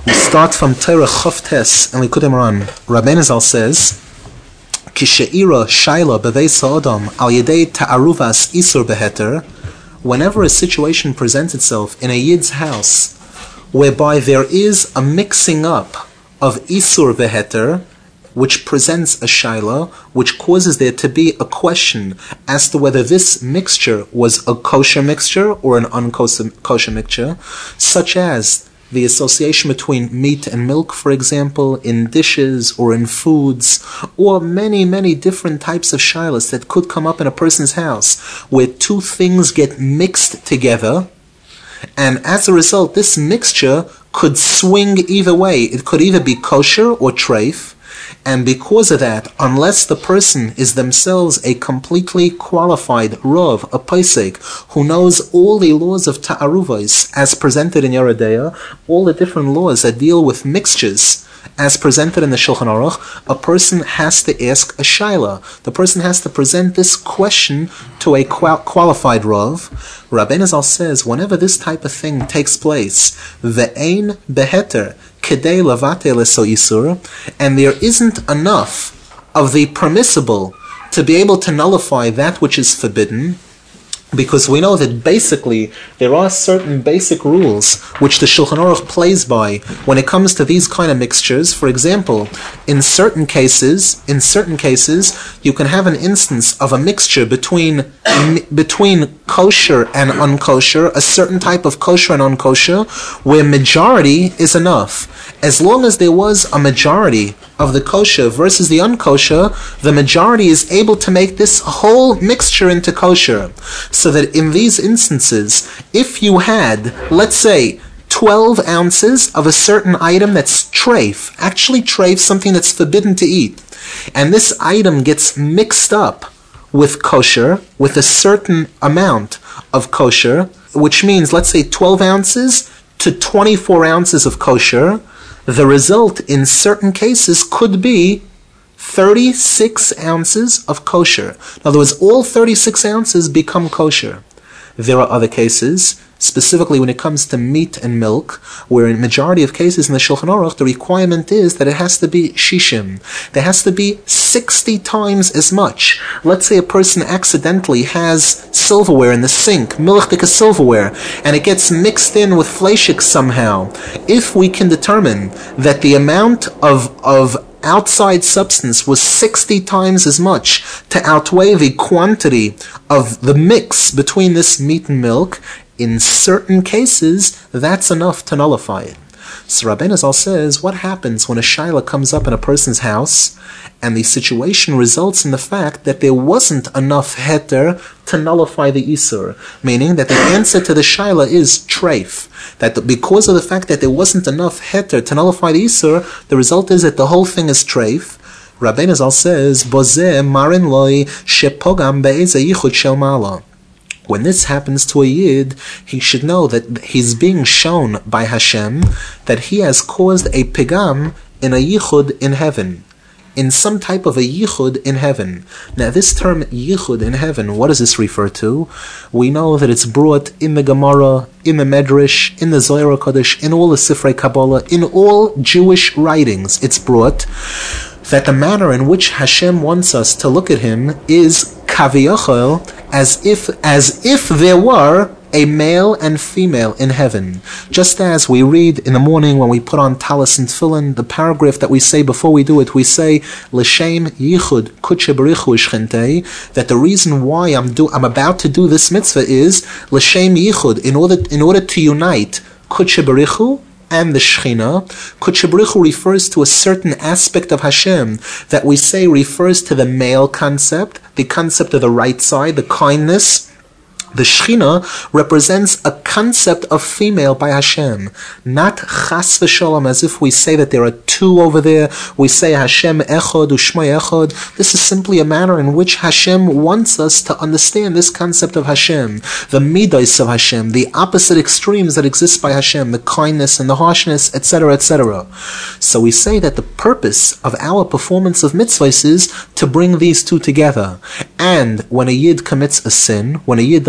Start from Torah Chavtes and Likutei Moharan. Rabbeinu Zal says, Kisheira Shaila Beveis Ha'adam Al Yedei Ta'aruvas Isur Beheter. Whenever a situation presents itself in a Yid's house whereby there is a mixing up of Isur Beheter, which presents a shaila, which causes there to be a question as to whether this mixture was a kosher mixture or an unkosher mixture, such as the association between meat and milk, for example, in dishes or in foods, or many, many different types of shilas that could come up in a person's house where two things get mixed together, and as a result, this mixture could swing either way. It could either be kosher or treif, and because of that, unless the person is themselves a completely qualified Rav, a Paisek, who knows all the laws of Ta'aruvos as presented in Yoreh De'ah, all the different laws that deal with mixtures as presented in the Shulchan Aruch, a person has to ask a shaila. The person has to present this question to a qualified Rav. Rabbeinu Zal says, whenever this type of thing takes place, ve'ein beheter kedei lavate leso isur, and there isn't enough of the permissible to be able to nullify that which is forbidden, because we know that basically there are certain basic rules which the Shulchan Aruch plays by when it comes to these kind of mixtures. For example, in certain cases, you can have an instance of a mixture between kosher and unkosher, a certain type of kosher and unkosher, where majority is enough. As long as there was a majority of the kosher versus the unkosher, the majority is able to make this whole mixture into kosher. So that in these instances, if you had, let's say, 12 ounces of a certain item that's treif, actually treif, something that's forbidden to eat, and this item gets mixed up with kosher, with a certain amount of kosher, which means, let's say, 12 ounces to 24 ounces of kosher, the result in certain cases could be 36 ounces of kosher. In other words, all 36 ounces become kosher. There are other cases, specifically when it comes to meat and milk, where in majority of cases in the Shulchan Aruch, the requirement is that it has to be shishim. There has to be 60 times as much. Let's say a person accidentally has silverware in the sink, milchtika silverware, and it gets mixed in with fleshik somehow. If we can determine that the amount of outside substance was 60 times as much to outweigh the quantity of the mix between this meat and milk, in certain cases, that's enough to nullify it. So Rabbeinu Zal says, what happens when a shaila comes up in a person's house and the situation results in the fact that there wasn't enough heter to nullify the isur, meaning that the answer to the shaila is treif, that because of the fact that there wasn't enough heter to nullify the isur, the result is that the whole thing is treif. Rabbeinu Zal says, Bozeh marin loy shepogam be'eze yichud shel ma'ala. When this happens to a Yid, he should know that he's being shown by Hashem that he has caused a pigam in a yichud in heaven, in some type of a yichud in heaven. Now this term yichud in heaven, what does this refer to? We know that it's brought in the Gemara, in the Medrash, in the Zohar HaKadosh, in all the Sifrei Kabbalah, in all Jewish writings. It's brought that the manner in which Hashem wants us to look at Him is kaviyachol, as if there were a male and female in heaven. Just as we read in the morning when we put on talis and tefillin, the paragraph that we say before we do it, we say, L'shem yichud kudshe barichu ishchentei, that the reason why I'm about to do this mitzvah is L'shem yichud, in order to unite kudshe barichu and the Shechina. Kudshe Baruch refers to a certain aspect of Hashem that we say refers to the male concept, the concept of the right side, the kindness. The Shechina represents a concept of female by Hashem, not chas v'shalom, as if we say that there are two over there. We say Hashem echod u'shmai echod. This is simply a manner in which Hashem wants us to understand this concept of Hashem, the midos of Hashem, the opposite extremes that exist by Hashem, the kindness and the harshness, etc., etc. So we say that the purpose of our performance of mitzvahs is to bring these two together. And when a Yid commits a sin, when a Yid does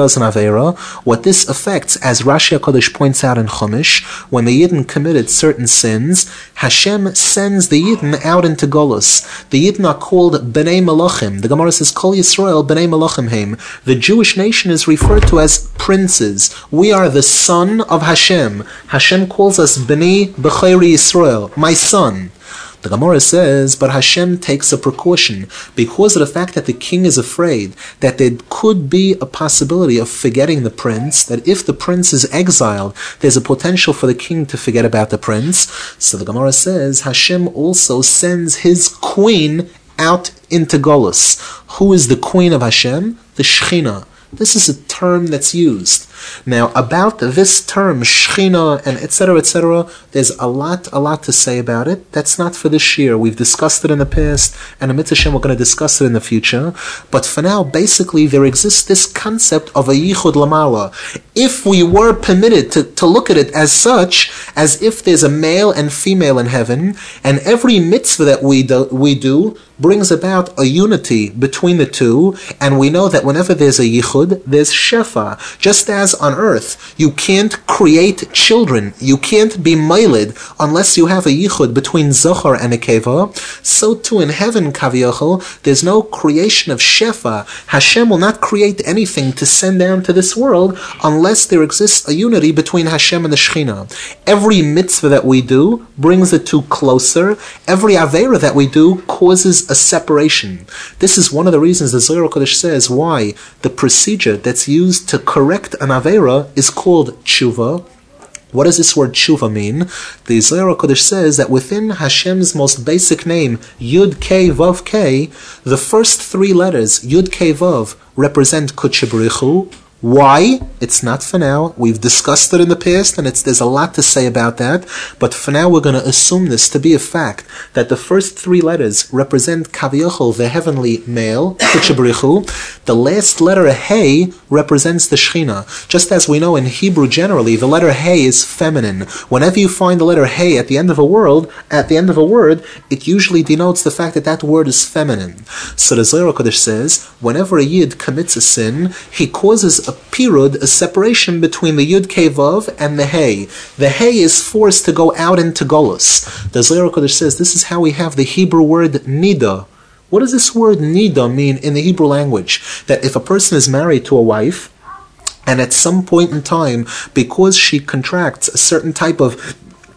does an Aveira, what this affects, as Rashi HaKodesh points out in Chumash, when the Yidden committed certain sins, Hashem sends the Yidden out into Golus. The Yidden are called Bnei Malachim. The Gemara says, Kol Yisrael Bnei Malachim Heim. The Jewish nation is referred to as princes. We are the son of Hashem. Hashem calls us Bnei B'chayri Yisrael, my son. The Gemara says, but Hashem takes a precaution because of the fact that the king is afraid that there could be a possibility of forgetting the prince, that if the prince is exiled, there's a potential for the king to forget about the prince. So the Gemara says, Hashem also sends his queen out into Golus. Who is the queen of Hashem? The Shekhinah. This is a term that's used. Now, about this term, Shechina, and etc., there's a lot to say about it. That's not for this year. We've discussed it in the past, and Amit Hashem, we're going to discuss it in the future. But for now, basically, there exists this concept of a Yichud Lamala. If we were permitted to look at it as such, as if there's a male and female in heaven, and every mitzvah that we do brings about a unity between the two, and we know that whenever there's a Yichud, there's Shefa. Just as on earth, you can't create children, you can't be Mailid unless you have a Yichud between Zohar and Nekeva, so too in heaven, Kaviyachol, there's no creation of Shefa. Hashem will not create anything to send down to this world unless there exists a unity between Hashem and the Shekhinah. Every mitzvah that we do brings the two closer. Every Aveira that we do causes a separation. This is one of the reasons the Zohar HaKodesh says why the procedure that's used to correct an Aveira is called tshuva. What does this word tshuva mean? The Zohar HaKodesh says that within Hashem's most basic name, Yud Kei Vav Kei, the first three letters, Yud Kei Vav, represent Kodesh Baruch Hu. Why? It's not for now. We've discussed it in the past, and there's a lot to say about that. But for now, we're going to assume this to be a fact, that the first three letters represent Kaviyachol, the heavenly male, Kodesh Baruch Hu. The last letter, Hey, represents the Shekhinah. Just as we know in Hebrew generally, the letter Hey is feminine. Whenever you find the letter Hey at the end of a word, it usually denotes the fact that that word is feminine. So the Zohar HaKodesh says, whenever a Yid commits a sin, he causes a pirud, a separation between the Yud Kei Vav and the Hey. The Hey is forced to go out into Golus. The Zohar HaKodesh says this is how we have the Hebrew word nida. What does this word nida mean in the Hebrew language? That if a person is married to a wife, and at some point in time, because she contracts a certain type of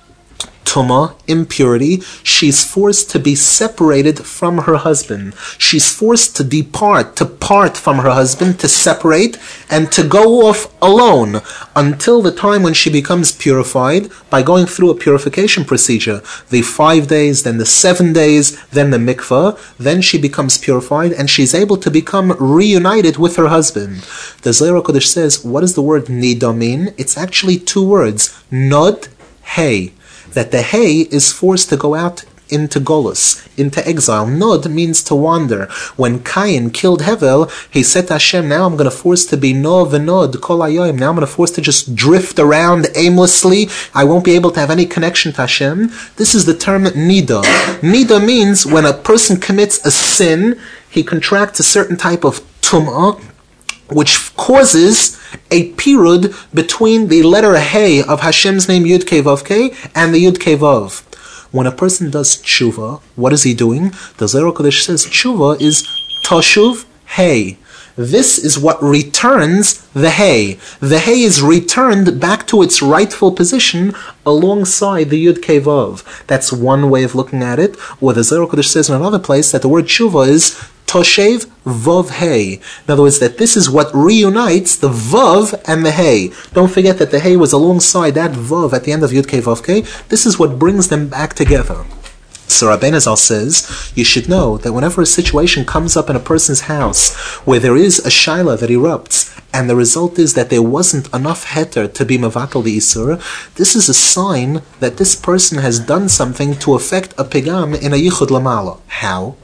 Tuma, impurity, she's forced to be separated from her husband. She's forced to part from her husband, to separate, and to go off alone until the time when she becomes purified by going through a purification procedure. The 5 days, then the 7 days, then the mikvah, then she becomes purified and she's able to become reunited with her husband. The Zohar HaKodesh says, what does the word nida mean? It's actually two words, nod, hey. That the Hey is forced to go out into Golus, into exile. Nod means to wander. When Cain killed Hevel, he said to Hashem, now I'm going to force to be no v'nod kol hayoim. Now I'm going to force to just drift around aimlessly. I won't be able to have any connection to Hashem. This is the term nida. Nida means when a person commits a sin, he contracts a certain type of tum'ah, which causes a pirud between the letter Hey of Hashem's name Yud Kei Vav Kei and the Yud Kei Vav. When a person does tshuva, what is he doing? The Zohar HaKodesh says tshuva is toshuv Hey. This is what returns the Hey. The Hey is returned back to its rightful position alongside the Yud Kei Vav. That's one way of looking at it. Or the Zohar HaKodesh says in another place that the word tshuva is Toshev Vav Hey. In other words, that this is what reunites the Vav and the Hey. Don't forget that the Hey was alongside that Vav at the end of Yud Kei Vav Kei. This is what brings them back together. So Rabbeinu Zal says, you should know that whenever a situation comes up in a person's house where there is a shaila that erupts, and the result is that there wasn't enough heter to be mevatel the isur, this is a sign that this person has done something to affect a pigam in a yichud lamala. How?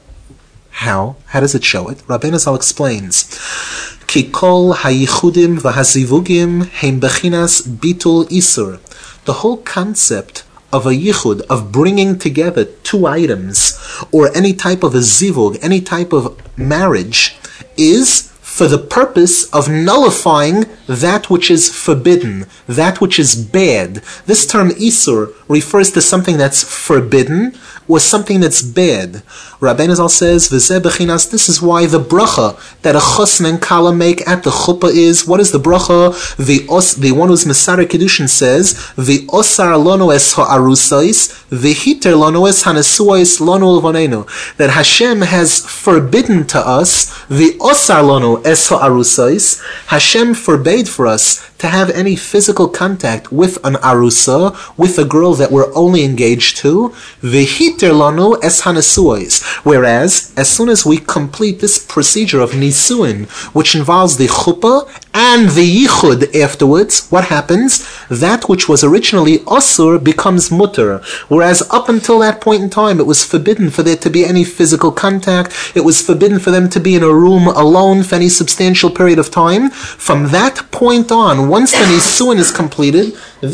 How does it show it? Rabbeinu Zal explains, Ki kol hayichudim v'hazivugim heim bechinas bitul isur. The whole concept of a yichud, of bringing together two items, or any type of a zivug, any type of marriage, is for the purpose of nullifying that which is forbidden, that which is bad. This term Isur refers to something that's forbidden or something that's bad. Rabbeinu Zal says, V'zeh b'chinas, this is why the bracha that a chosn and kala make at the chuppah is, what is the bracha? The one who's Mesareh Kedushin says, V'osar lono es ha'arusais, v'hiter lono es hanesuais lono l'vanenu. That Hashem has forbidden to us, V'osar lono es ha'arusais, Hashem forbade for us to have any physical contact with an arusa, with a girl that we're only engaged to, v'hiter lanu es hanesuos. Whereas, as soon as we complete this procedure of nisuin, which involves the chuppah and the yichud afterwards, what happens? That which was originally asur becomes mutter. Whereas up until that point in time, it was forbidden for there to be any physical contact. It was forbidden for them to be in a room alone for any substantial period of time. From that point on, once the nisuin is completed,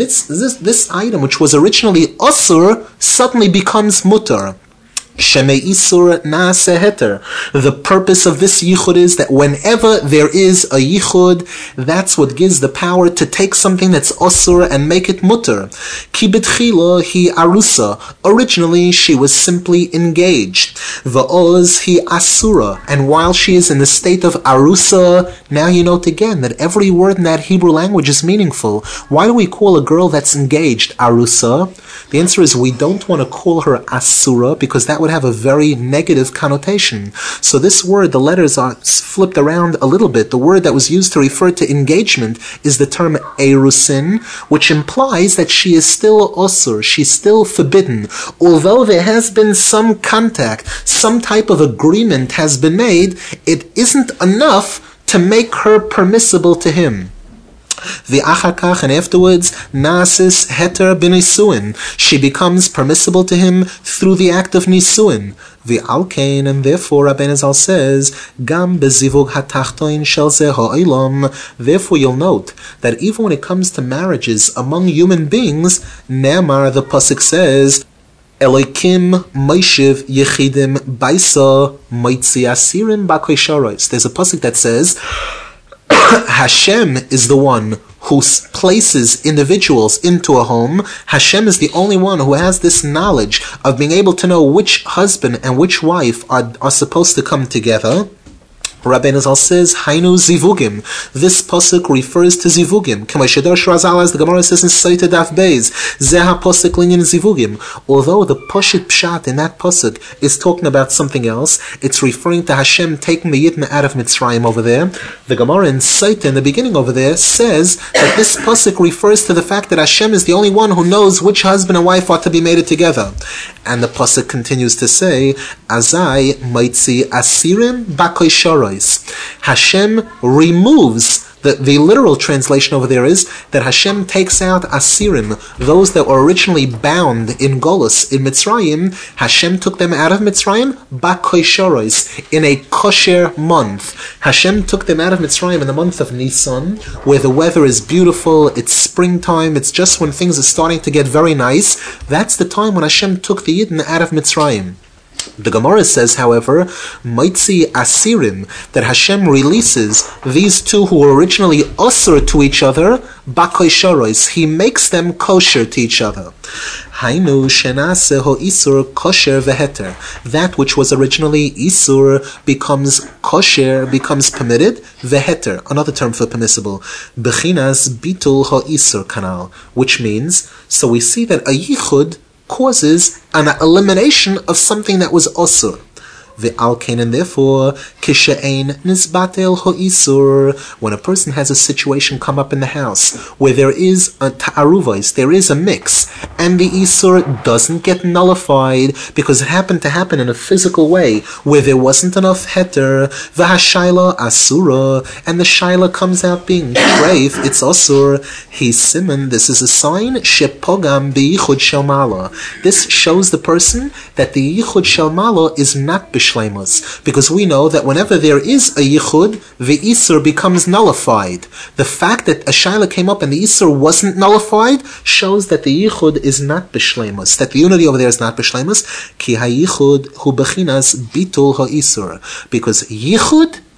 this item, which was originally asur, suddenly becomes mutter. Shemei Isur Naaseh Heter. The purpose of this yichud is that whenever there is a yichud, that's what gives the power to take something that's osur and make it mutter. Ki betchila hi arusa. Originally, she was simply engaged. Va'oz hi asura. And while she is in the state of arusa, now you note again that every word in that Hebrew language is meaningful. Why do we call a girl that's engaged arusa? The answer is we don't want to call her asura because that would have a very negative connotation. So this word, the letters are flipped around a little bit. The word that was used to refer to engagement is the term erusin, which implies that she is still osur, she's still forbidden. Although there has been some contact, some type of agreement has been made, it isn't enough to make her permissible to him. The achakach, and afterwards, nasis heter b'nisuin. She becomes permissible to him through the act of nisuin. The alkein, and therefore Rabbeinu Zal says, gam bezivug hatachtoin shel zeh ha'olam. Therefore you'll note that even when it comes to marriages among human beings, Ne'amar, the pasuk says, Elokim Moshiv Yechidim Baisa Moitzi Asirim Bakoy Sharos. There's a pasuk that says, Hashem is the one who places individuals into a home. Hashem is the only one who has this knowledge of being able to know which husband and which wife are supposed to come together. Rabbeinu Zal says, Hainu zivugim. This pasuk refers to zivugim. Kamashadar Shrazal, as the Gemara says in Saita Daf Beis, Zeha pasuk linyan zivugim. Although the pashit pshat in that pasuk is talking about something else, it's referring to Hashem taking the Yidden out of Mitzrayim over there. The Gemara in Saita, in the beginning over there, says that this pasuk refers to the fact that Hashem is the only one who knows which husband and wife ought to be mated together. And the pasuk continues to say, Azai maitzi asirim bakoy sharos. Hashem removes, the literal translation over there is that Hashem takes out asirim, those that were originally bound in Golus, in Mitzrayim. Hashem took them out of Mitzrayim, bakoy sharos, in a kosher month. Hashem took them out of Mitzrayim in the month of Nisan, where the weather is beautiful, it's springtime, it's just when things are starting to get very nice. That's the time when Hashem took the Yidden out of Mitzrayim. The Gemara says, however, Maitzi Asirim, that Hashem releases these two who were originally osur to each other, bakoy sharos. He makes them kosher to each other. Hainu shenase ho isur kosher veheter. That which was originally isur becomes kosher, becomes permitted, veheter, another term for permissible. Bechinas bitul ho isur kanal, which means, so we see that a yichud causes an elimination of something that was osur. The alkein, and therefore, kishe'ein nisbatel ho'isur. When a person has a situation come up in the house where there is a ta'aruvos, there is a mix, and the isur doesn't get nullified because it happened to happen in a physical way where there wasn't enough heter, v'hashayla asura, and the shayla comes out being treif, it's asur. He siman, this is a sign, shepogam biyichud shel mala. This shows the person that the yichud shel mala is not b'shleimus, because we know that whenever there is a yichud, the isur becomes nullified. The fact that a shayla came up and the isur wasn't nullified shows that the yichud is not b'shleimus, that the unity over there is not b'shleimus. Ki hayichud hu bechinas bitul ha'isur, because yichud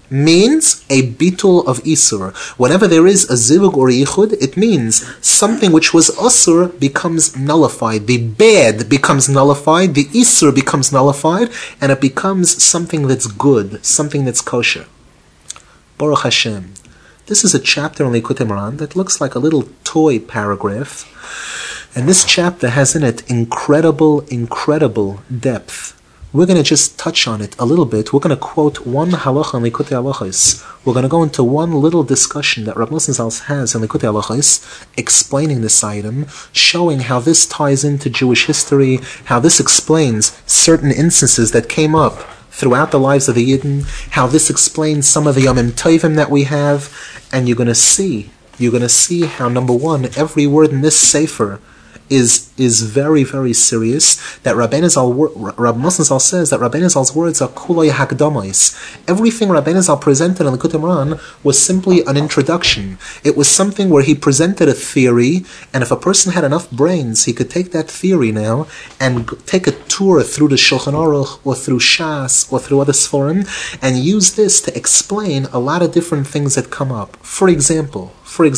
means a bitul of isur. Whenever there is a zivug or a yichud, it means something which was asur becomes nullified. The bad becomes nullified, the isur becomes nullified, and it becomes something that's good, something that's kosher. Baruch Hashem. This is a chapter in Likutei Moharan that looks like a little toy paragraph. And this chapter has in it incredible, incredible depth. We're going to just touch on it a little bit. We're going to quote one halacha in Likutei Halachos. We're going to go into one little discussion that Rav Nosson Zal has in Likutei Halachos, explaining this item, showing how this ties into Jewish history, how this explains certain instances that came up throughout the lives of the Yidden, how this explains some of the Yomim Tovim that we have, and you're going to see how, number one, every word in this sefer is very, very serious. That Rav Nosson Zal says that Rabbeinu Zal's words are kulay hakdamais. Everything Rabbeinu Zal presented in the Likutei Moharan was simply an introduction. It was something where he presented a theory, and if a person had enough brains, he could take that theory now and take a tour through the Shulchan Aruch or through Shas or through other Sforim and use this to explain a lot of different things that come up. For example,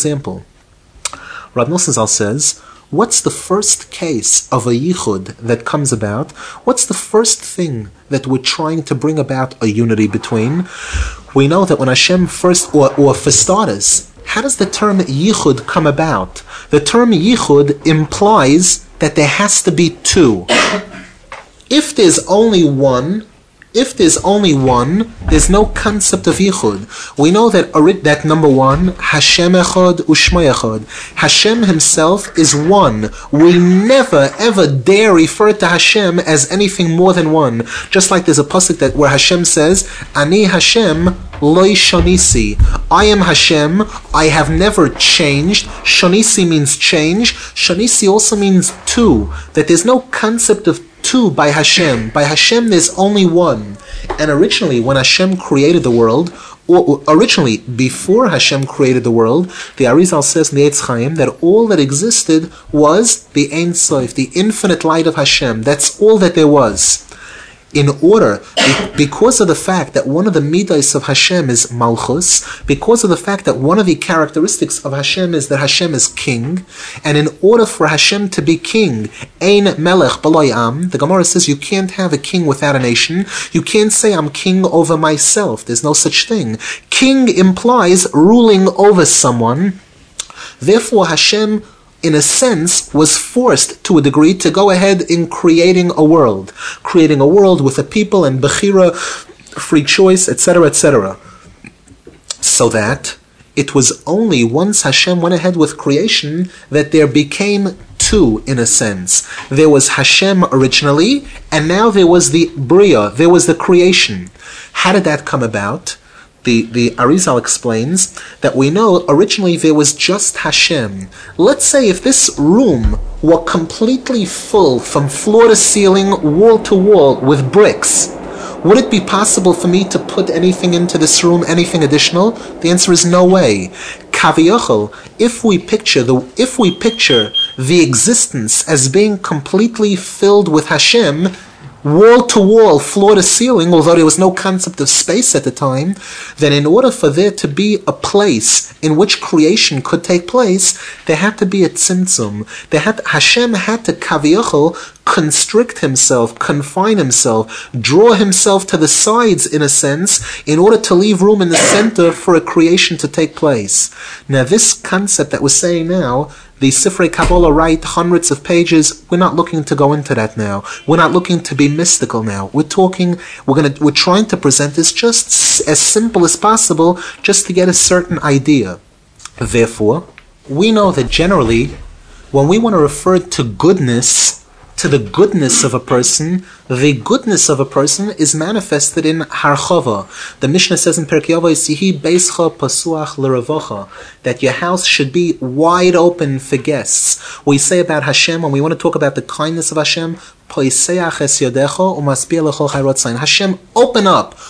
Rav Nosson Zal says, what's the first case of a yichud that comes about? What's the first thing that we're trying to bring about a unity between? We know that when Hashem first, or for starters, how does the term yichud come about? The term yichud implies that there has to be two. If there's only one, there's no concept of yichud. We know that number one, Hashem echad u'shmo echad. Hashem himself is one. We never ever dare refer to Hashem as anything more than one. Just like there's a pasuk where Hashem says, Ani Hashem loi shonisi. I am Hashem, I have never changed. Shonisi means change. Shonisi also means two. That there's no concept of two by Hashem. By Hashem there's only one. And originally when Hashem created the world, or originally before Hashem created the world, the Arizal says in the Eitz Chaim that all that existed was the Ein Sof, the infinite light of Hashem. That's all that there was. Because of the fact that one of the midas of Hashem is Malchus, because of the fact that one of the characteristics of Hashem is that Hashem is king, and in order for Hashem to be king, Ein Melech B'lo Am, the Gemara says you can't have a king without a nation. You can't say I'm king over myself. There's no such thing. King implies ruling over someone. Therefore Hashem, in a sense, was forced to a degree to go ahead in creating a world with a people and Bechira, free choice, etc., etc. So that it was only once Hashem went ahead with creation that there became two, in a sense. There was Hashem originally, and now there was the Bria, there was the creation. How did that come about? The Arizal explains that we know originally there was just Hashem. Let's say if this room were completely full from floor to ceiling, wall to wall with bricks, would it be possible for me to put anything into this room, anything additional? The answer is no way. Kaviyachol, if we picture the existence as being completely filled with Hashem, wall to wall, floor to ceiling, although there was no concept of space at the time, then in order for there to be a place in which creation could take place, there had to be a tzimtzum. Hashem had to kaviyachol constrict himself, confine himself, draw himself to the sides in a sense, in order to leave room in the center for a creation to take place. Now this concept that we're saying now, the Sifrei Kabbalah write hundreds of pages. We're not looking to go into that now. We're not looking to be mystical now. We're trying to present this just as simple as possible, just to get a certain idea. Therefore, we know that generally, when we want to refer to goodness, to the goodness of a person, the goodness of a person is manifested in harchava. The Mishnah says in Perkei Avos, Yihi beischa pasuach l'revacha, that your house should be wide open for guests. We say about Hashem, when we want to talk about the kindness of Hashem, Hashem, open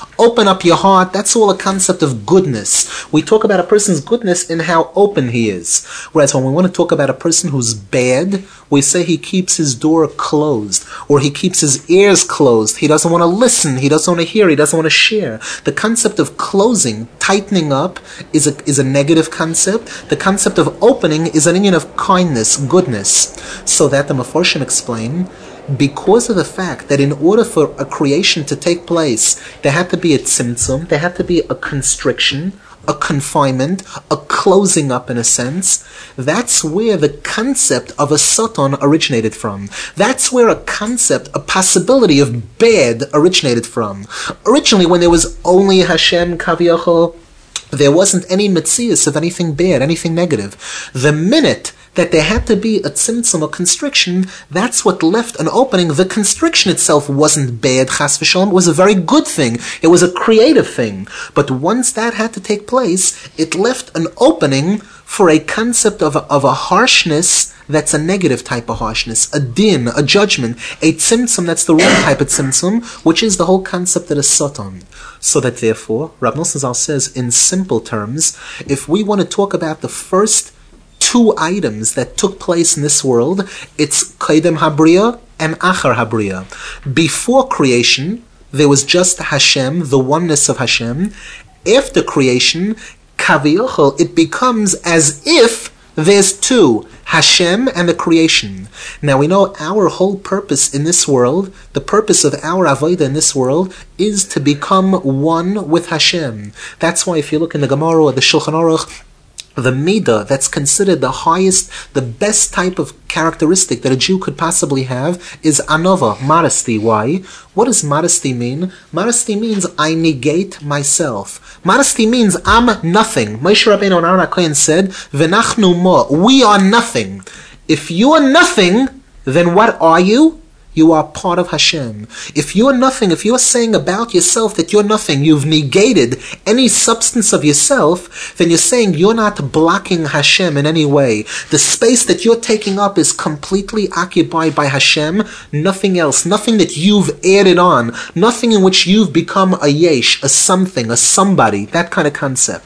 up your heart. That's all a concept of goodness. We talk about a person's goodness in how open he is. Whereas when we want to talk about a person who's bad, we say he keeps his door closed, or he keeps his ears closed. He doesn't want to listen, he doesn't want to hear, he doesn't want to share. The concept of closing, tightening up, is a negative concept. The concept of opening is an union of kindness, goodness. So that the Mefarshim explain, because of the fact that in order for a creation to take place, there had to be a tzimtzum, there had to be a constriction, a confinement, a closing up in a sense. That's where the concept of a Satan originated from. That's where a concept, a possibility of bad originated from. Originally, when there was only Hashem Kaviyachol, there wasn't any metzius of anything bad, anything negative. The minute that there had to be a tzimtzum, a constriction, that's what left an opening. The constriction itself wasn't bad, chas v'shalom, it was a very good thing. It was a creative thing. But once that had to take place, it left an opening for a concept of a harshness that's a negative type of harshness, a din, a judgment, a tzimtzum that's the wrong type of tzimtzum, which is the whole concept of a satan. So that therefore, Rav Nosson Zal says in simple terms, if we want to talk about the first two items that took place in this world, it's Kaidem Habriya and Achar Habriya. Before creation, there was just Hashem, the oneness of Hashem. After creation, Kaviyachol, it becomes as if there's two, Hashem and the creation. Now we know our whole purpose in this world, the purpose of our avodah in this world, is to become one with Hashem. That's why if you look in the Gemara or the Shulchan Aruch, the midah that's considered the highest, the best type of characteristic that a Jew could possibly have is anova, modesty. Why? What does modesty mean? Modesty means I negate myself. Modesty means I'm nothing. Moshe Rabbeinu and Aaron HaKohen said, "V'nachnu mo," we are nothing. If you are nothing, then what are you? You are part of Hashem. If you're nothing, if you're saying about yourself that you're nothing, you've negated any substance of yourself, then you're saying you're not blocking Hashem in any way. The space that you're taking up is completely occupied by Hashem, nothing else, nothing that you've added on, nothing in which you've become a yesh, a something, a somebody, that kind of concept.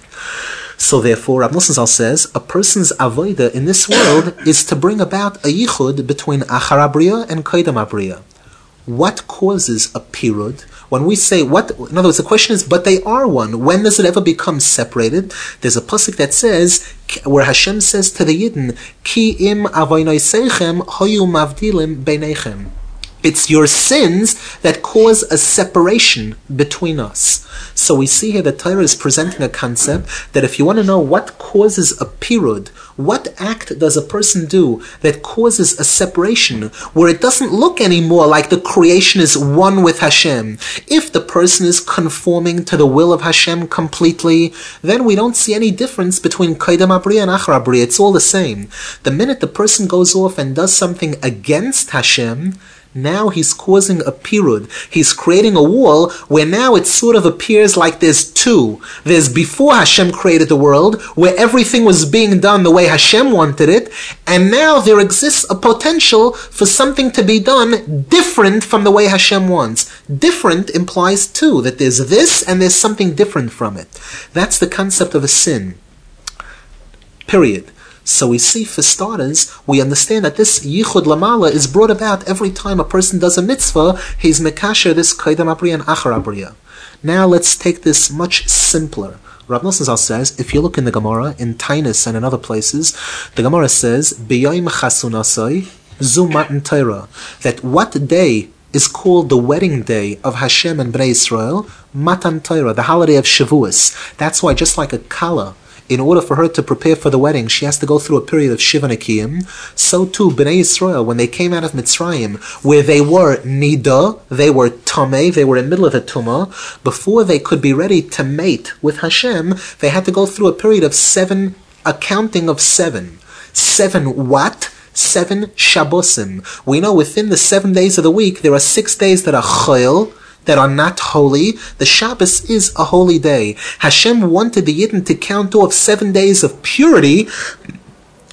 So therefore, Rav Nosson Zal says, a person's avodah in this world is to bring about a yichud between Achar Habriya and Kaidem Habriya. What causes a pirud? When we say what, in other words, the question is, but they are one. When does it ever become separated? There's a pasuk that says, where Hashem says to the Yidden, Ki im avoinoseichem hoyu mavdilim beinechem. It's your sins that cause a separation between us. So we see here that Torah is presenting a concept that if you want to know what causes a pirud, what act does a person do that causes a separation where it doesn't look anymore like the creation is one with Hashem. If the person is conforming to the will of Hashem completely, then we don't see any difference between Kaidem Habriya and Achar Habriya. It's all the same. The minute the person goes off and does something against Hashem, now he's causing a pirud. He's creating a wall where now it sort of appears like there's two. There's before Hashem created the world, where everything was being done the way Hashem wanted it, and now there exists a potential for something to be done different from the way Hashem wants. Different implies two, that there's this and there's something different from it. That's the concept of a sin. Period. So we see, for starters, we understand that this yichud lamala is brought about every time a person does a mitzvah. He's mekasher this kaidem habriya and achar habriya. Now let's take this much simpler. Rav Nosson Zal says, if you look in the Gemara, in Tainus and in other places, the Gemara says, B'yoyim chasunasai zu matan Torah, that what day is called the wedding day of Hashem and Bnei Israel, Matan Torah, the holiday of Shavuos. That's why, just like a kala, in order for her to prepare for the wedding, she has to go through a period of Shiva Nekiyim. So too, Bnei Israel, when they came out of Mitzrayim, where they were Nida, they were Tameh, they were in the middle of the Tumah, before they could be ready to mate with Hashem, they had to go through a period of a counting of seven. 7 what? 7 Shabbosim. We know within the 7 days of the week, there are 6 days that are Chayil, that are not holy. The Shabbos is a holy day. Hashem wanted the Yidden to count off 7 days of purity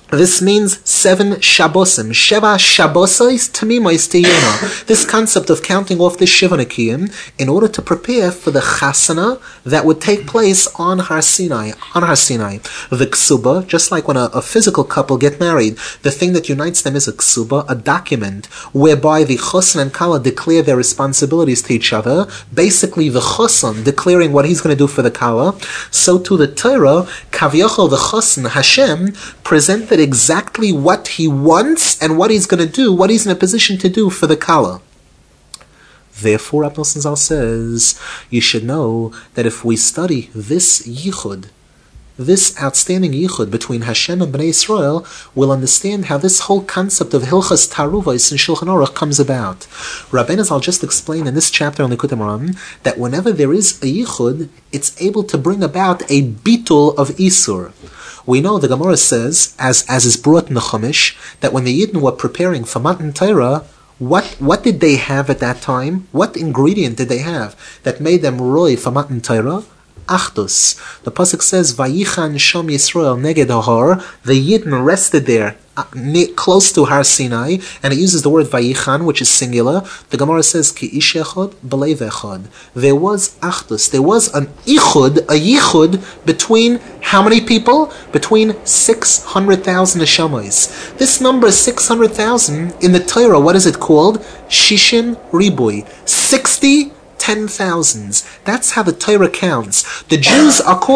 This means 7 Shabbosim. Sheva Shabbosais Tamimois Tiyena. This concept of counting off the Shiva Nekiyim in order to prepare for the Chasana that would take place on Har Sinai. The Ksuba, just like when a physical couple get married, the thing that unites them is a Ksuba, a document, whereby the Chosan and Kala declare their responsibilities to each other. Basically, the Chosan declaring what he's going to do for the Kala. So to the Torah, Kavyochel, the Chosan, Hashem, presented exactly what he wants and what he's going to do, what he's in a position to do for the Kala. Therefore, Rab Nosson Zal says, you should know that if we study this yichud, this outstanding yichud between Hashem and Bnei Israel, we'll understand how this whole concept of Hilchas Taruvos in Shulchan Aruch comes about. Rabbeinu Zal just explained in this chapter on Likutei Moharan that whenever there is a yichud, it's able to bring about a bitul of Isur. We know the Gemara says, as is brought in the Chumash, that when the Yidden were preparing for Matan Torah, what did they have at that time? What ingredient did they have that made them roy for Matan Torah? Achdus. The pasuk says, "Vayichan Shom Yisrael neged Har." The Yidden rested there, close to Har Sinai, and it uses the word Vayichan, which is singular. The Gemara says, "Ki ish echad b'leiv echad." There was Achdus. There was an ichud, a yichud between how many people? Between 600,000 neshamas. This number 600,000 in the Torah, what is it called? Shishim Ribui. 60 10,000s. That's how the Torah counts. The Jews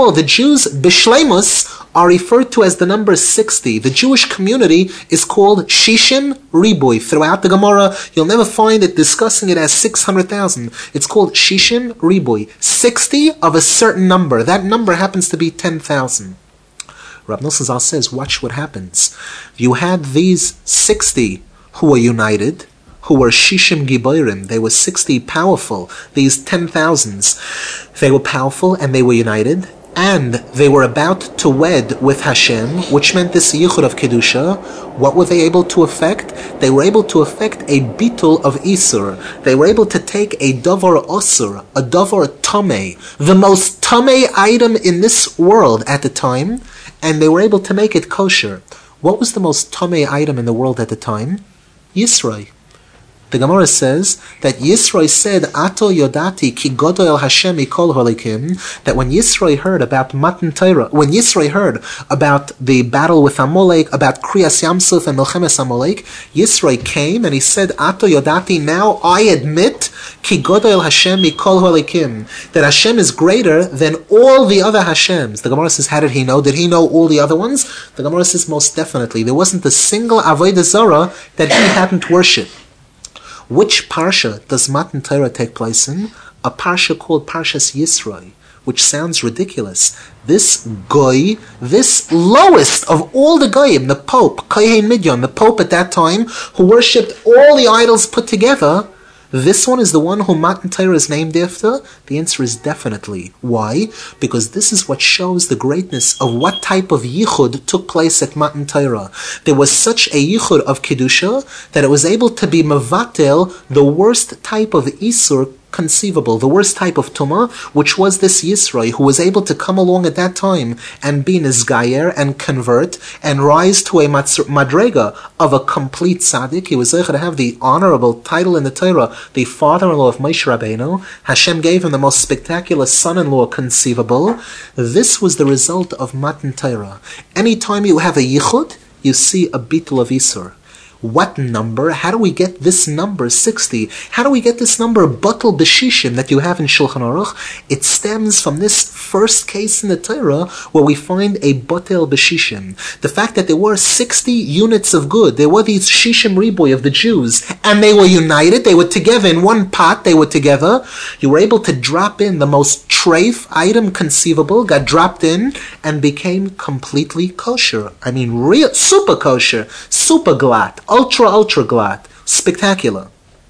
Bishleimus, are referred to as the number 60. The Jewish community is called Shishim Ribui. Throughout the Gemara, you'll never find it discussing it as 600,000. It's called Shishim Ribui. 60 of a certain number. That number happens to be 10,000. Rab Nosson Zal says, watch what happens. You had these 60 who were united, who were Shishim Giborim. They were 60 powerful, these 10,000s. They were powerful and they were united, and they were about to wed with Hashem, which meant this Yichud of Kedusha. What were they able to effect? They were able to effect a bitul of Isur. They were able to take a davar osur, a davar tamei, the most tamei item in this world at the time, and they were able to make it kosher. What was the most tamei item in the world at the time? Yisroi. The Gemara says that Yisroi said, Ato Yodati ki Godol Hashem mikol holikim, that when Yisroi heard about Matan Torah, when Yisroi heard about the battle with Amalek, about Kriyas Yamsuf and Milchemes Amalek, Yisroi came and he said, Ato Yodati, now I admit ki Godol Hashem mikol holikim, that Hashem is greater than all the other Hashems. The Gemara says, how did he know? Did he know all the other ones? The Gemara says, most definitely. There wasn't a single Avodah Zarah that he hadn't worshipped. Which parsha does Matan Torah take place in? A parsha called Parshas Yisroi, which sounds ridiculous. This goy, this lowest of all the goyim, the Pope, Kohen Midyon, the Pope at that time, who worshipped all the idols put together, this one is the one who Matan Torah is named after? The answer is definitely. Why? Because this is what shows the greatness of what type of yichud took place at Matan Torah. There was such a yichud of Kedusha that it was able to be mevatel, the worst type of isur conceivable, the worst type of tumah, which was this Yisroi, who was able to come along at that time and be nizgayer and convert and rise to a madrega of a complete tzaddik. He was able to have the honorable title in the Torah, the father-in-law of Moshe Rabbeinu. Hashem gave him the most spectacular son-in-law conceivable. This was the result of Matan Torah. Anytime you have a yichud, you see a bitul of Isur. What number? How do we get this number, 60? How do we get this number, Batal B'Shishim, that you have in Shulchan Aruch? It stems from this first case in the Torah where we find a Batal B'Shishim. The fact that there were 60 units of good. There were these Shishim Riboy of the Jews, and they were united. They were together in one pot. They were together. You were able to drop in the most treif item conceivable, got dropped in, and became completely kosher. I mean, real, super kosher, super glatt. Ultra glad, spectacular.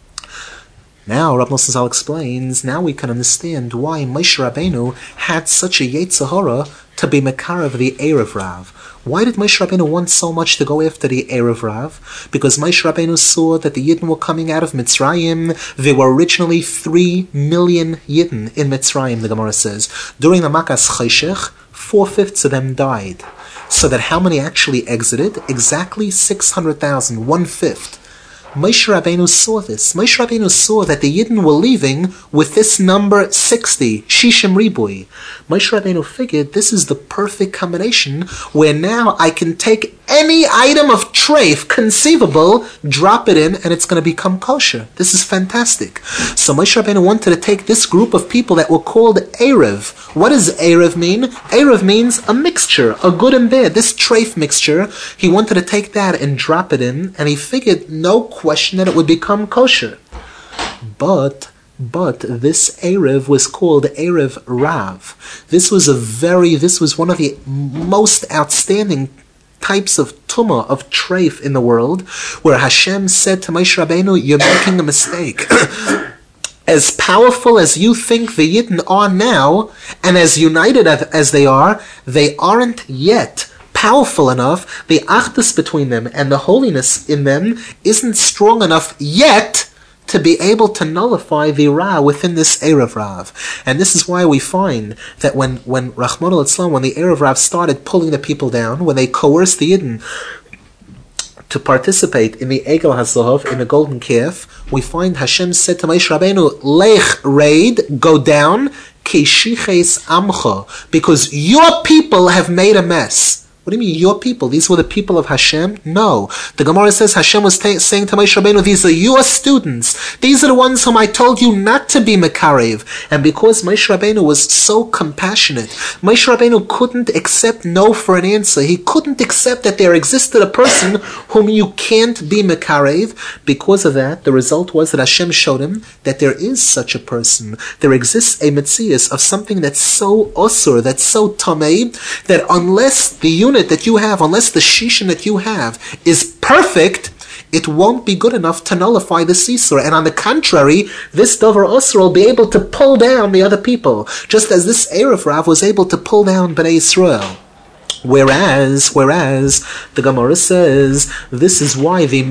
Now, Rab Nosson Zal explains, now we can understand why Moshe Rabbeinu had such a Yetzer Hara to be Mekarev the Erev Rav. Why did Moshe Rabbeinu want so much to go after the Erev Rav? Because Moshe Rabbeinu saw that the Yidden were coming out of Mitzrayim. There were originally 3 million Yidden in Mitzrayim, the Gemara says. During the Makas Cheshech, 4/5 of them died. So that how many actually exited? Exactly 600,000, 1/5. Moshe Rabbeinu saw this. Moshe Rabbeinu saw that the Yidden were leaving with this number 60, Shishim Ribui. Moshe Rabbeinu figured this is the perfect combination where now I can take any item of treif conceivable, drop it in, and it's going to become kosher. This is fantastic. So Moshe Rabbeinu wanted to take this group of people that were called Erev. What does Erev mean? Erev means a mixture, a good and bad. This treif mixture, he wanted to take that and drop it in, and he figured no question that it would become kosher. But this Erev was called Erev Rav. This was one of the most outstanding types of tumah, of treif in the world, where Hashem said to Moshe Rabbeinu, you're making a mistake. As powerful as you think the Yidden are now, and as united as they aren't yet powerful enough. The achdus between them and the holiness in them isn't strong enough yet to be able to nullify the Ra within this Erev Rav. And this is why we find that when Rahman al-Islam, when the Erev Rav started pulling the people down, when they coerced the Yidden to participate in the Egel HaZahav, in the golden calf, we find Hashem said to Moshe Rabbeinu, Lech raid, go down, Keshiches Amcha, because your people have made a mess. What do you mean, your people? These were the people of Hashem? No. The Gemara says Hashem was saying to Moshe Rabbeinu, these are your students. These are the ones whom I told you not to be Mekarev. And because Moshe Rabbeinu was so compassionate, Moshe Rabbeinu couldn't accept no for an answer. He couldn't accept that there existed a person whom you can't be Mekarev. Because of that, the result was that Hashem showed him that there is such a person. There exists a Metzias of something that's so osur, that's so tamei, that unless the unit that you have, unless the shishim that you have is perfect, it won't be good enough to nullify the Sisur. And on the contrary, this Dover Osir will be able to pull down the other people, just as this Erev Rav was able to pull down Bnei Yisrael. Whereas, the Gemara says, this is why the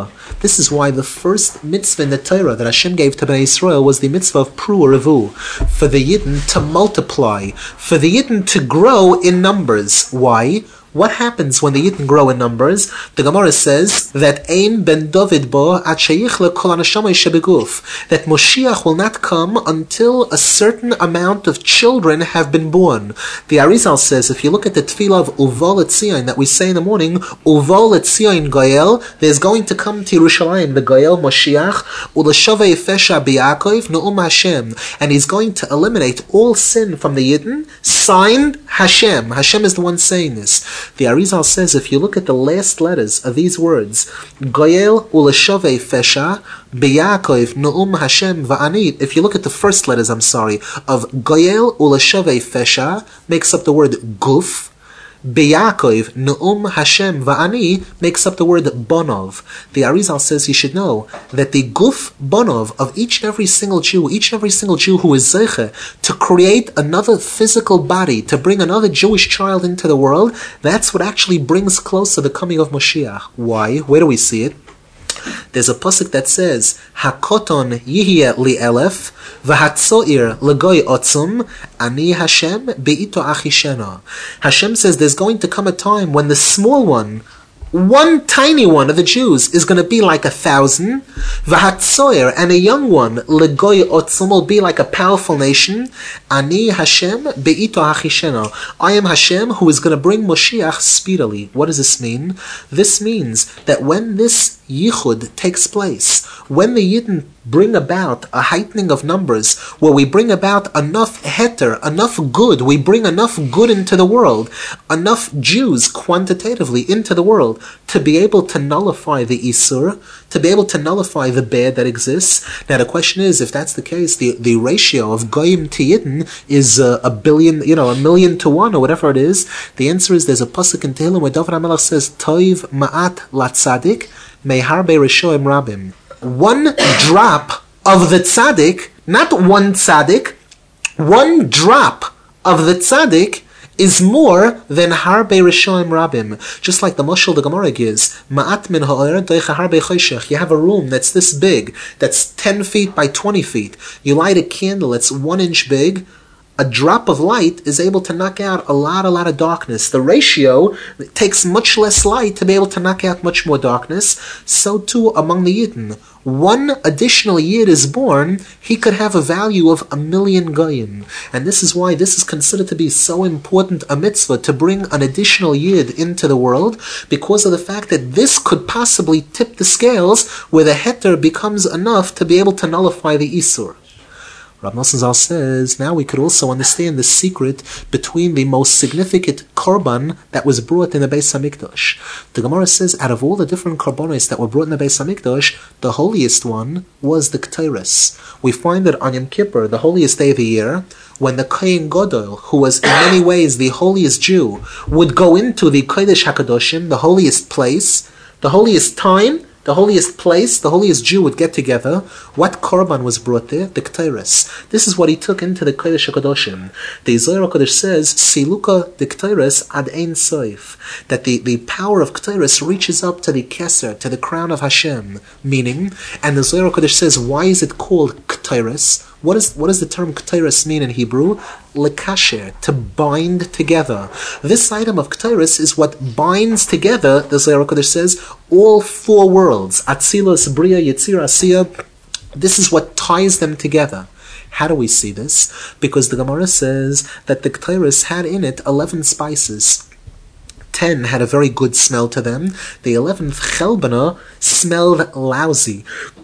first mitzvah in the Torah that Hashem gave to Bnei Yisrael was the mitzvah of Pru Revu, for the Yidden to multiply, for the Yidden to grow in numbers. Why? What happens when the Yidden grow in numbers? The Gemara says that Ein ben David bo at sheyichle kol haneshama shebeguf, that Moshiach will not come until a certain amount of children have been born. The Arizal says, if you look at the tefillah of Uval Etzion that we say in the morning, Uval Etzion Goyel, there's going to come to Yerushalayim the Goyel Moshiach, ulashavei fesha b'Yaakov nu'um Hashem, and he's going to eliminate all sin from the Yidden, signed Hashem. Hashem is the one saying this. The Arizal says, if you look at the last letters of these words, Goyel ulashavei fesha b'Yaakov nu'um Hashem va'ani, if you look at the first letters, of Goyel ulashavei fesha, makes up the word guf, B'Yaakov nu'um Hashem va'ani makes up the word bonov. The Arizal says you should know that the guf bonov of each and every single Jew who is zeiche to create another physical body, to bring another Jewish child into the world, that's what actually brings closer the coming of Moshiach. Why? Where do we see it? There's a pasuk that says, Hakoton yihye li elef, v'hatzoir legoy otzum, ani Hashem be'ito achishena. Hashem says there's going to come a time when the small one tiny one of the Jews is going to be like 1,000, v'hatzoir, and a young one, legoy otzum, will be like a powerful nation. Ani Hashem be'ito hachishena. I am Hashem who is going to bring Moshiach speedily. What does this mean? This means that when this yichud takes place, when the Yidden bring about a heightening of numbers, where we bring about enough heter, enough good, we bring enough good into the world, enough Jews quantitatively into the world, to be able to nullify the Isur, to be able to nullify the bad that exists. Now the question is, if that's the case, the ratio of Goyim to Yidden is a million to one, or whatever it is. The answer is, there's a pasuk in Tehillim where David HaMelech says, Toiv ma'at latzadik, meharbe rishoim rabim. One drop of the tzaddik, not one tzaddik, one drop of the tzaddik is more than harbe rishoim rabim. Just like the mashal the Gemara gives, ma'at min ha'or doicha harbe choshech. You have a room that's this big, that's 10 feet by 20 feet. You light a candle that's 1 inch big. a drop of light is able to knock out a lot of darkness. The ratio takes much less light to be able to knock out much more darkness. So too among the Yidden. One additional Yid is born, he could have a value of 1,000,000 goyim. And this is why this is considered to be so important a mitzvah, to bring an additional Yid into the world, because of the fact that this could possibly tip the scales where the heter becomes enough to be able to nullify the Isur. Rav Nosson Zal says, now we could also understand the secret between the most significant korban that was brought in the Beis HaMikdash. The Gemara says, out of all the different korbanos that were brought in the Beis HaMikdash, the holiest one was the Ketores. We find that on Yom Kippur, the holiest day of the year, when the Kohen Gadol, who was in many ways the holiest Jew, would go into the Kodesh HaKadoshim, the holiest place, the holiest time, the holiest place, the holiest Jew would get together. What korban was brought there? The Ketores. This is what he took into the Kodesh HaKadoshim. The Zohar HaKadosh says, Siluka the Ketores ad ein soif. That the power of Ketores reaches up to the Keser, to the crown of Hashem. Meaning, and the Zohar HaKadosh says, why is it called Ketores? What does the term Ketores mean in Hebrew? Lekasher, to bind together. This item of Ketores is what binds together, the Zohar HaKadosh says, all four worlds. Atzilus, Bria, Yetzir, Asiya. This is what ties them together. How do we see this? Because the Gemara says that the Ketores had in it 11 spices. 10 had a very good smell to them. The 11th chelbana smelled lousy.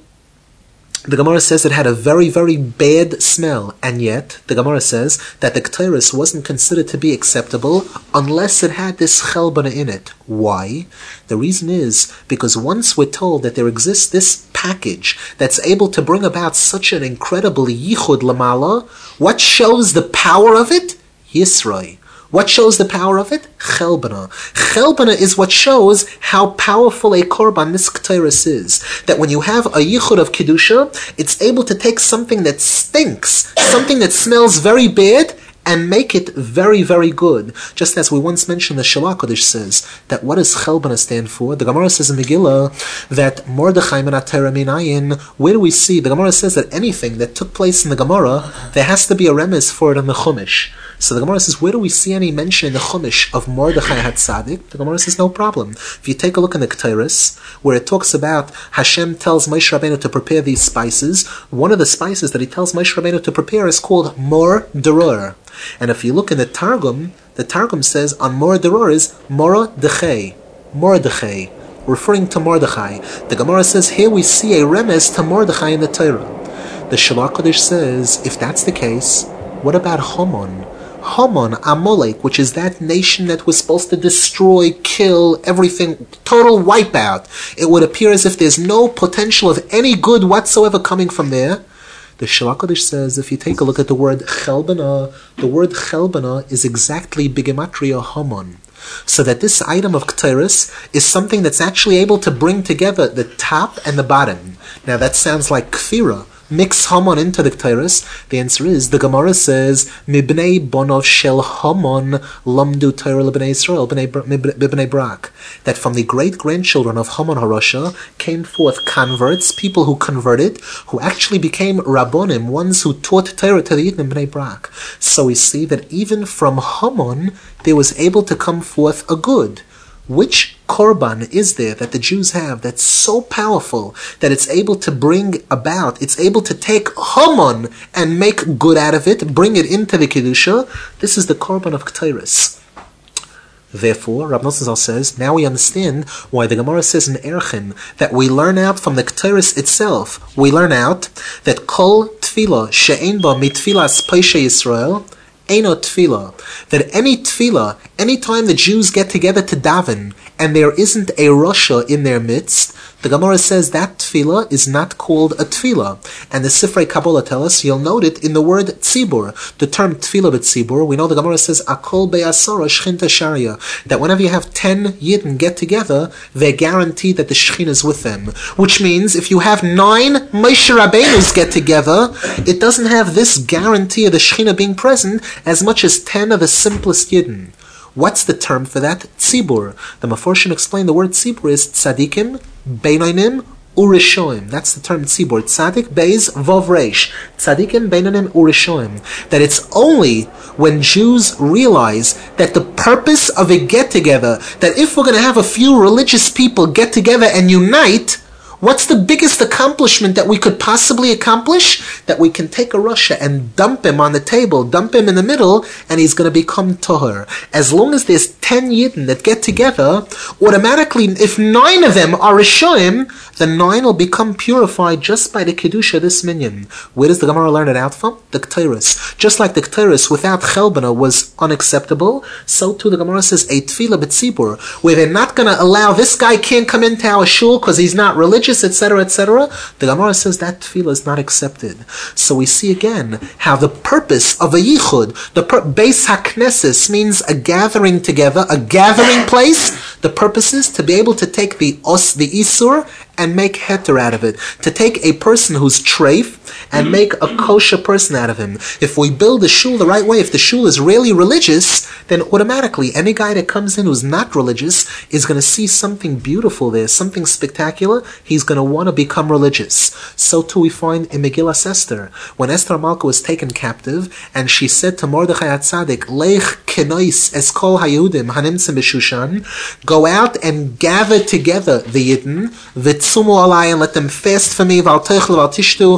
The Gemara says it had a very, very bad smell, and yet the Gemara says that the Ketores wasn't considered to be acceptable unless it had this chelbana in it. Why? The reason is because once we're told that there exists this package that's able to bring about such an incredible yichud lamala, what shows the power of it? Yisroi. What shows the power of it? Chelbana. Chelbana is what shows how powerful a korban this Ketores is. That when you have a yichud of Kedusha, it's able to take something that stinks, something that smells very bad, and make it very, very good. Just as we once mentioned, the Shalach Kodesh says that what does Chelbana stand for? The Gemara says in Megillah that Mordechai min HaTorah min ayin, where do we see? The Gemara says that anything that took place in the Gemara, there has to be a remez for it in the Chumash. So the Gemara says, where do we see any mention in the Chumash of Mordechai HaTzadik? The Gemara says, no problem. If you take a look in the Ketores, where it talks about Hashem tells Moshe Rabbeinu to prepare these spices, one of the spices that he tells Moshe Rabbeinu to prepare is called Mor Deror. And if you look in the Targum says on Mor Deror is Mora Dechei, Mordechai, referring to Mordechai. The Gemara says, here we see a remez to Mordechai in the Torah. The Shalach Kodesh says, if that's the case, what about Haman? Haman, Amalek, which is that nation that was supposed to destroy, kill, everything, total wipeout. It would appear as if there's no potential of any good whatsoever coming from there. The Shalach Kodesh says, if you take a look at the word Chelbana, the word Chelbana is exactly Bigematria Haman. So that this item of Ketores is something that's actually able to bring together the top and the bottom. Now that sounds like Kfira. Mix Haman into the Ketores. The answer is, the Gemara says, Mibnei bonov shel Haman lamdu Torah lebnei Yisrael b'bnei Brak. That from the great-grandchildren of Haman HaRasha came forth converts, people who converted, who actually became Rabbonim, ones who taught Torah to the Yidden b'nei Brak. So we see that even from Haman, there was able to come forth a good. Which korban is there that the Jews have that's so powerful that it's able to bring about, it's able to take Haman and make good out of it, bring it into the Kedusha? This is the korban of Ketores. Therefore, Rav Nosson Zal says, now we understand why the Gemara says in Erchin that we learn out from the Ketores itself, we learn out that Kol Tefillah she'ein ba mitfilas Pesha Yisrael, Eino tefillah, that any tefillah, any time the Jews get together to daven, and there isn't a Rasha in their midst, the Gemara says that tefillah is not called a tefillah. And the Sifrei Kabbalah tell us, you'll note it in the word tzibur, the term tefillah b'tzibur. We know the Gemara says, Akol be'asara shchinta sharia, that whenever you have 10 Yidden get together, they're guaranteed that the Shekhinah is with them. Which means, if you have 9 Moshe Rabbeinus get together, it doesn't have this guarantee of the Shekhinah being present as much as 10 of the simplest Yidden. What's the term for that? Tzibur. The Meforshim explain the word tzibur is tzadikim, beinonim, Urishoim. That's the term tzibur. Tzadik, Beis, Vov, Reish. Tzadikim, Beinonim, Urishoim. That it's only when Jews realize that the purpose of a get-together, that if we're going to have a few religious people get together and unite, what's the biggest accomplishment that we could possibly accomplish? That we can take a Russia and dump him on the table, dump him in the middle, and he's going to become Toher. As long as there's 10 Yidden that get together, automatically, if 9 of them are Rishoim, the 9 will become purified just by the Kedusha, this minyan. Where does the Gemara learn it out from? The Ketores. Just like the Ketores without Chelbana was unacceptable, so too the Gemara says, a Tefillah B'tzibur, where they're not going to allow, this guy can't come into our shul because he's not religious, etc., etc. The Gemara says that tefillah is not accepted. So we see again how the purpose of a yichud, the Beis HaKnesses means a gathering together, a gathering place. The purpose is to be able to take the isur and make heter out of it. To take a person who's treif and make a kosher person out of him. If we build a shul the right way, if the shul is really religious, then automatically any guy that comes in who's not religious is going to see something beautiful there, something spectacular. He's going to want to become religious. So too we find in Megillas Esther, when Esther Malka was taken captive, and she said to Mordechai HaTzadik, Lech kenois es kol hayudim hanimtzim b'Shushan, go out and gather together the Yidden, v'tzumu alai, and let them fast for me, v'al teichel v'al tishtu,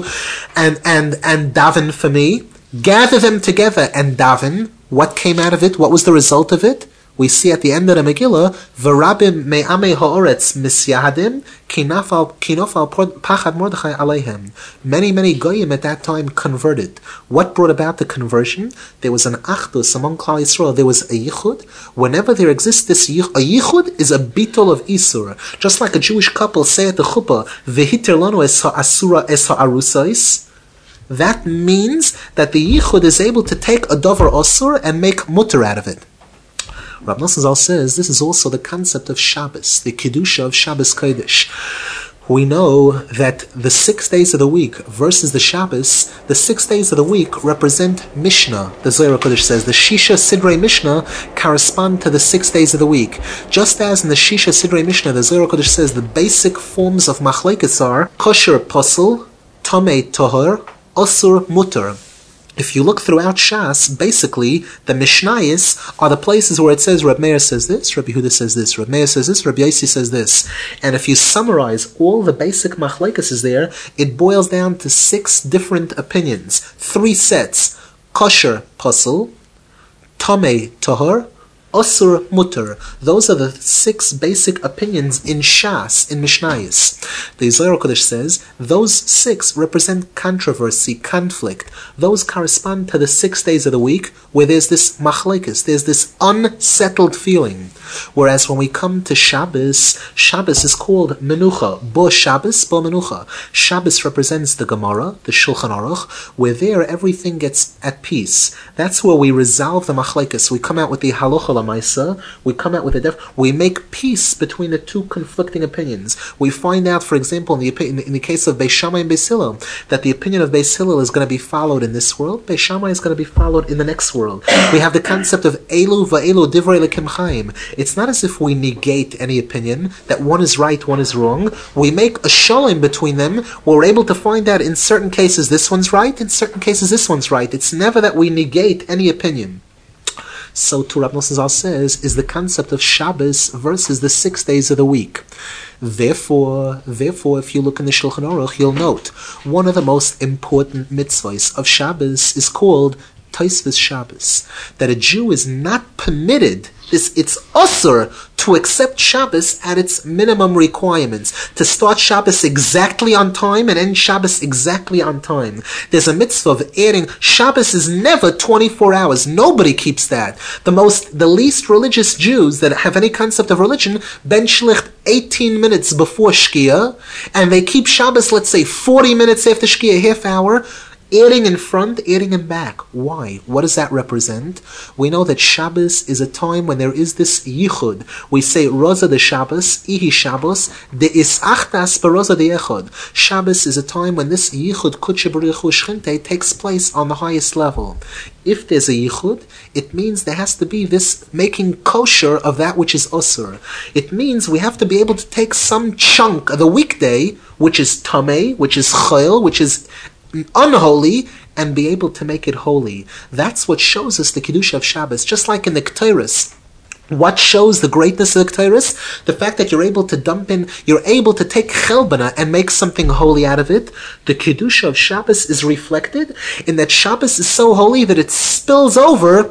and daven for me. Gather them together and daven. What came out of it? What was the result of it? We see at the end of the Megillah, V'rabim me'amei ha'oretz misyahadim, kinofal pachad Mordechai aleihem. Many goyim at that time converted. What brought about the conversion? There was an achdus among Klal Yisrael. There was a yichud. Whenever there exists this yichud, a yichud is a bitol of isur. Just like a Jewish couple say at the chuppah, V'hiter lanu es ha'asura es ha'arusais. That means that the yichud is able to take a davar asur and make mutter out of it. Rav Nosson Zal says this is also the concept of Shabbos, the Kedusha of Shabbos Kodesh. We know that the 6 days of the week versus the Shabbos, the 6 days of the week represent Mishnah. The Zohar Kodesh says the Shisha Sidrei Mishnah correspond to the 6 days of the week. Just as in the Shisha Sidrei Mishnah, the Zohar Kodesh says the basic forms of Machlekes are Kosher Posel, Tomei Tohor, Osur Mutter. If you look throughout Shas, basically, the Mishnayos are the places where it says Reb Meir says this, Reb Yehuda says this, Reb Meir says this, Reb Yossi says this. And if you summarize all the basic machlekes there, it boils down to 6 different opinions. 3 sets. Kosher Posel, Tomei Tohor, Osur Mutter. Those are the 6 basic opinions in Shas, in Mishnayos. The Zohar Kodesh says those 6 represent controversy, conflict. Those correspond to the 6 days of the week where there's this machlekes, there's this unsettled feeling. Whereas when we come to Shabbos, Shabbos is called Menucha. Bo Shabbos, Bo Menucha. Shabbos represents the Gemara, the Shulchan Aruch, where there everything gets at peace. That's where we resolve the machlekes. We come out with the halacha lamaisa. We come out with we make peace between the 2 conflicting opinions. We find out, for example, in the case of Beis Shammai and Beis Hillel, that the opinion of Beis Hillel is going to be followed in this world. Beis Shammai is going to be followed in the next world. We have the concept of Elu va'elu divrei lekim chaim. It's not as if we negate any opinion, that one is right, one is wrong. We make a shalom between them, where we're able to find out in certain cases this one's right, in certain cases this one's right. It's never that we negate any opinion. So too, Rav Nosson Zal says, is the concept of Shabbos versus the 6 days of the week. Therefore, if you look in the Shulchan Aruch, you'll note one of the most important mitzvahs of Shabbos is called Tosfos Shabbos. That a Jew is not permitted, it's usur to accept Shabbos at its minimum requirements. To start Shabbos exactly on time and end Shabbos exactly on time. There's a mitzvah of adding, Shabbos is never 24 hours. Nobody keeps that. The least religious Jews that have any concept of religion, ben shlicht 18 minutes before Shkia, and they keep Shabbos, let's say 40 minutes after Shkia, a half hour. adding in front, adding in back. Why? What does that represent? We know that Shabbos is a time when there is this yichud. We say Roza de Shabbos, Ihi Shabbos, de isachtas beroza de echad. Shabbos is a time when this yichud Kudsha Baruch Hu Shchinte takes place on the highest level. If there's a yichud, it means there has to be this making kosher of that which is osur. It means we have to be able to take some chunk of the weekday, which is tamei, which is chayil, which is unholy, and be able to make it holy. That's what shows us the Kedusha of Shabbos. Just like in the Ketores, what shows the greatness of the Ketores? The fact that you're able to you're able to take chelbana and make something holy out of it. The Kedusha of Shabbos is reflected in that Shabbos is so holy that it spills over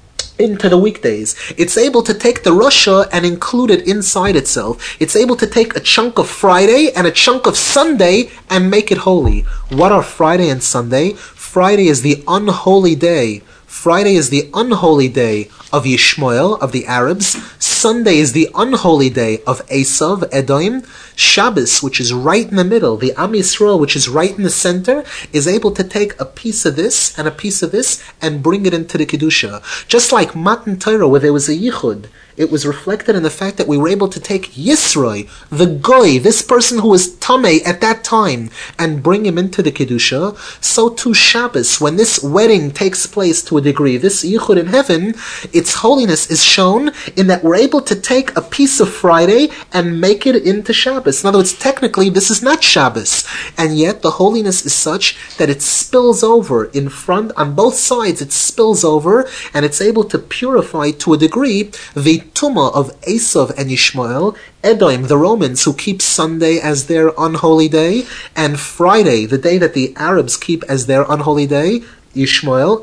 into the weekdays. It's able to take the Rasha and include it inside itself. It's able to take a chunk of Friday and a chunk of Sunday and make it holy. What are Friday and Sunday? Friday is the unholy day. Friday is the unholy day of Yishmael, of the Arabs. Sunday is the unholy day of Esav, Edom. Shabbos, which is right in the middle, the Am Yisrael, which is right in the center, is able to take a piece of this and a piece of this and bring it into the Kedusha. Just like Matan Torah, where there was a Yichud, it was reflected in the fact that we were able to take Yisroi, the Goy, this person who was Tamei at that time, and bring him into the Kedusha. So too Shabbos, when this wedding takes place to a degree, this Yichud in heaven, its holiness is shown in that we're able to take a piece of Friday and make it into Shabbos. In other words, technically, this is not Shabbos, and yet the holiness is such that it spills over in front, on both sides, it spills over, and it's able to purify to a degree the Tumah of Esav and Yishmael, Edom, the Romans, who keep Sunday as their unholy day, and Friday, the day that the Arabs keep as their unholy day, Yishmael,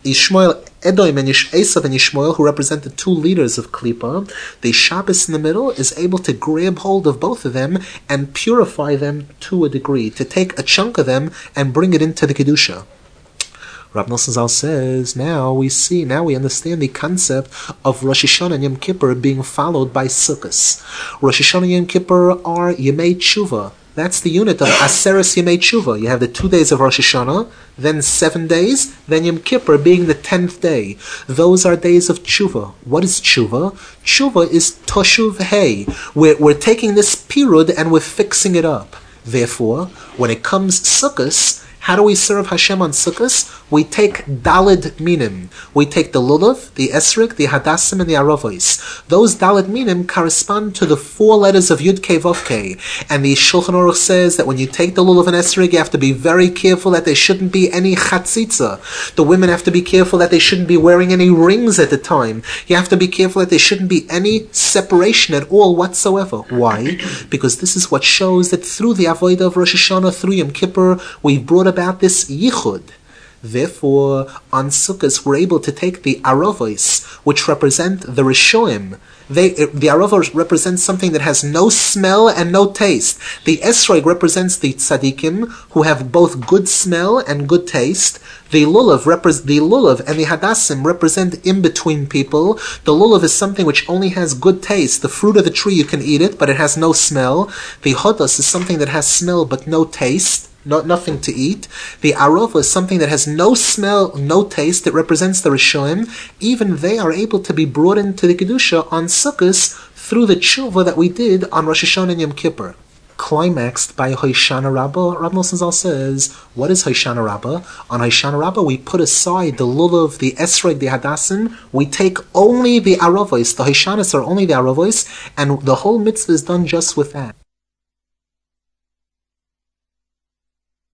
Edom and Esav and Yishmael, who represent the two leaders of Klippa, the Shabbos in the middle is able to grab hold of both of them and purify them to a degree, to take a chunk of them and bring it into the Kedusha. Rav Nosson Zal says, now we understand the concept of Rosh Hashanah and Yom Kippur being followed by Sukkos. Rosh Hashanah and Yom Kippur are Yemei Tshuva. That's the unit of Aseres Yemei Tshuva. You have the 2 days of Rosh Hashanah, then 7 days, then Yom Kippur being the 10th day. Those are days of Tshuva. What is Tshuva? Tshuva is Toshuv Hei. We're taking this pirud and we're fixing it up. Therefore, when it comes Sukkos, how do we serve Hashem on Sukkos? We take Daled Minim. We take the Lulav, the Esrik, the Hadassim, and the Aravos. Those Daled Minim correspond to the 4 letters of Yud Kei Vav Kei. And the Shulchan Aruch says that when you take the Lulav and Esrik, you have to be very careful that there shouldn't be any chatzitza. The women have to be careful that they shouldn't be wearing any rings at the time. You have to be careful that there shouldn't be any separation at all whatsoever. Why? Because this is what shows that through the Avodah of Rosh Hashanah, through Yom Kippur, we've brought about this yichud. Therefore, on Sukkot, we're able to take the aravos, which represent the Rishoim. The aravos represents something that has no smell and no taste. The esrog represents the tzaddikim, who have both good smell and good taste. The lulav and the hadassim represent in-between people. The lulav is something which only has good taste. The fruit of the tree, you can eat it, but it has no smell. The hodas is something that has smell but no taste. Nothing to eat. The arova is something that has no smell, no taste. It represents the Rishoim. Even they are able to be brought into the Kedusha on Sukkot through the tshuva that we did on Rosh Hashanah and Yom Kippur. Climaxed by Hoshana Rabbah, Rav Nosson Zal says, what is Hoshana Rabbah? On Hoshana Rabbah, we put aside the lulav, the esrog, the hadassim. We take only the aravos. The Hoshanas are only the aravos, and the whole mitzvah is done just with that.